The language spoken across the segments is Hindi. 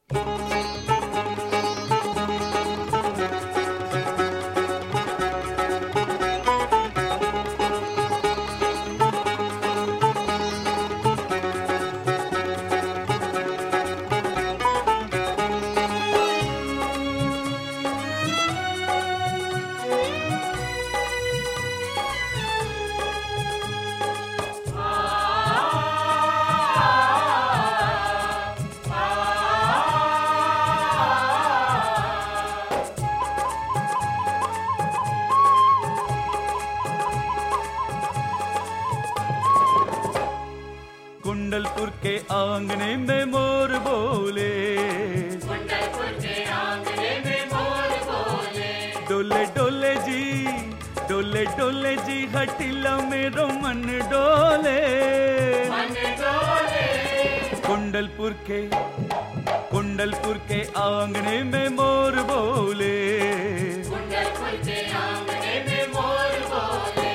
कुंडलपुर के आंगने में मोर बोले, कुंडलपुर के आंगने में मोर बोले, डोले डोले जी, डोले डोले जी, हटिला मेरो मन डोले, मन डोले। कुंडलपुर के आंगने में मोर बोले, कुंडलपुर के आंगने में मोर बोले।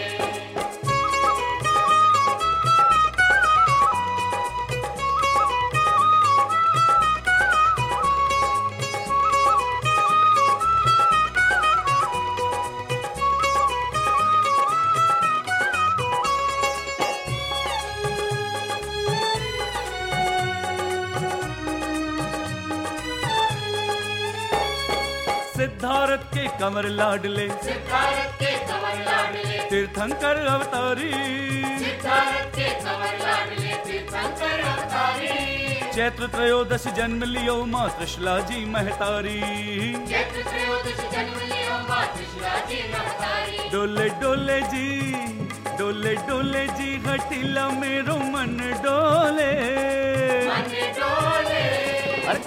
सिद्धार्थ के कमर लाडले, सिद्धार्थ के कमर लाडले, तीर्थंकर अवतारी, सिद्धार्थ के कमर लाडले, तीर्थंकर अवतारी। चैत्र त्रयोदश जन्म लियो माँ त्रिशला जी महतारी, चैत्र त्रयोदश जन्म लियो माँ त्रिशला जी महतारी। डोले डोले जी, डोले डोले जी, हटिला मेरो मन डोले, मन डोले। अरे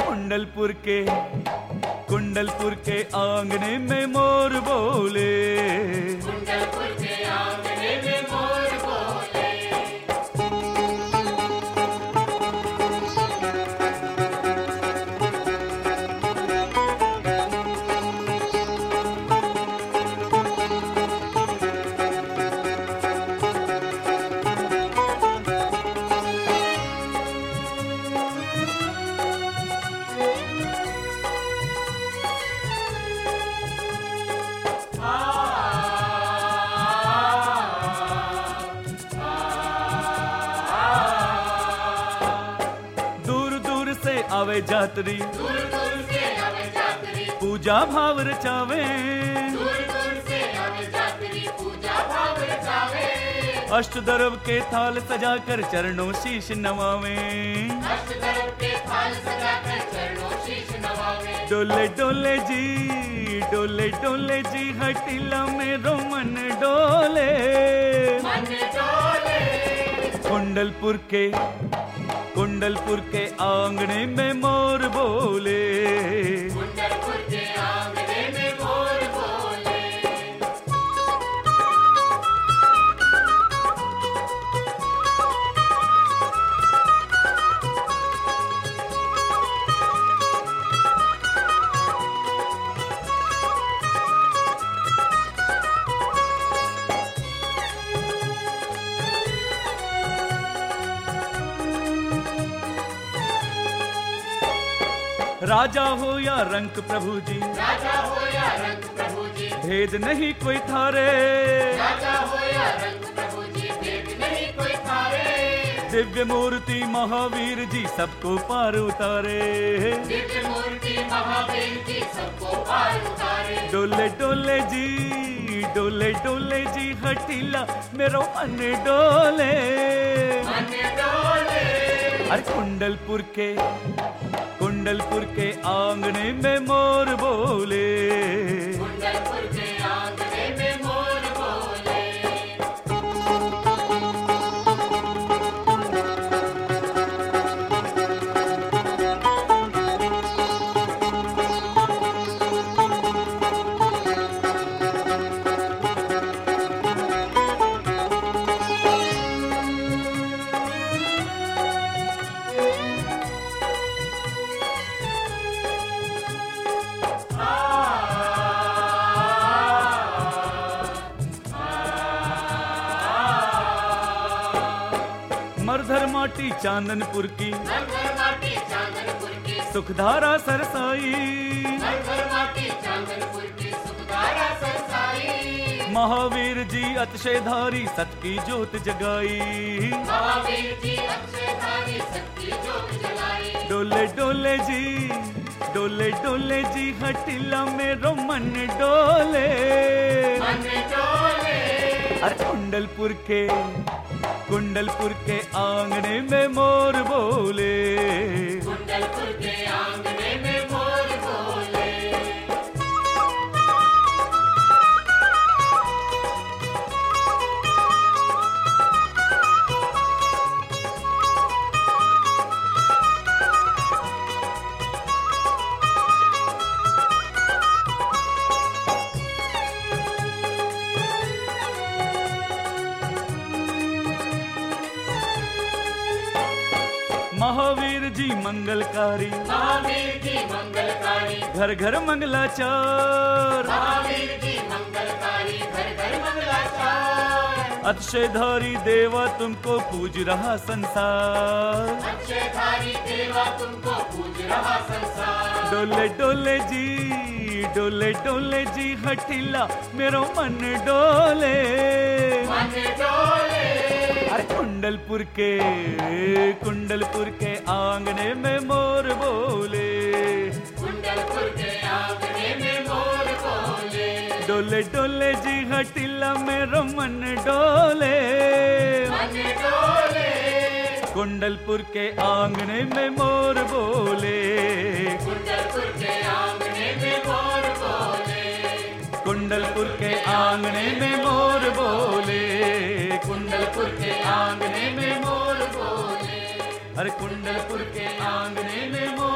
कुंडलपुर के आंगने में मोर बोले, कुंडलपुर के आंगने में मोर बोले। आवे जातरी, दूर दूर से आवे जातरी, पूजा भाव रचावे, दूर दूर से आवे जातरी, पूजा भाव रचावे। अष्टदरव के थाल सजाकर चरणों शीश नवावे, अष्टदरव के थाल सजाकर चरणों शीश नवावे। डोले डोले जी, डोले डोले जी, हटिला मेरो मन डोले, मन डोले। कुंडलपुर के आंगने में मोर बोले, कुंडलपुर के आंगने में मोर बोले। राजा हो या रंक प्रभु जी, राजा हो या रंग प्रभु जी, भेद नहीं कोई थारे, राजा हो या रंग प्रभु जी, भेद नहीं कोई थारे। दिव्य मूर्ति महावीर जी सबको पार उतारे, दिव्य मूर्ति महावीर जी सबको पार उतारे। डोले डोले जी, डोले डोले जी, हटिला मेरो मन डोले, मन डोले। अरे कुंडलपुर के आंगने में मोर बोले, कुंडलपुर के आंगने में मोर बोले। मरधर माटी चांदनपुर की, मरधर माटी चांदनपुर की, की सुखधारा सरसाई, घर घर माटी चांदनपुर की सुखधारा सरसाई। महावीर जी अतिशयधारी सत की ज्योत जगाई, महावीर जी अक्षयधारी सबकी ज्योत जलाई। डोले डोले जी, डोले डोले जी हटिला मेरो मन डोले। मन डोले अरे कुंडलपुर के आंगने में मोर बोले। कुंडलपुर के आंगने में मोर बोले। महावीर जी मंगलकारी, महावीर जी मंगलकारी, घर घर मंगलाचार। महावीर जी मंगलकारी, घर घर मंगलाचार। अतिशयधारी देवा तुमको पूज रहा संसार। अक्षयधारी देवा तुमको पूज रहा संसार। डोले डोले जी, डोले डोले जी हटिला मेरो मन डोले। मन डोले अरे कुंडलपुर के आंगने में मोर बोले। कुंडलपुर के आंगने में मोर बोले। डोले डोले जी हटिला मेरो मन डोले। मन डोले कुंडलपुर के आंगने में मोर बोले। कुंडलपुर के आंगने में मोर बोले। कुंडलपुर के आंगने में मोर बोले। कुंडलपुर के आंगने में मोर बोले। अरे कुंडलपुर के आंगने में मोर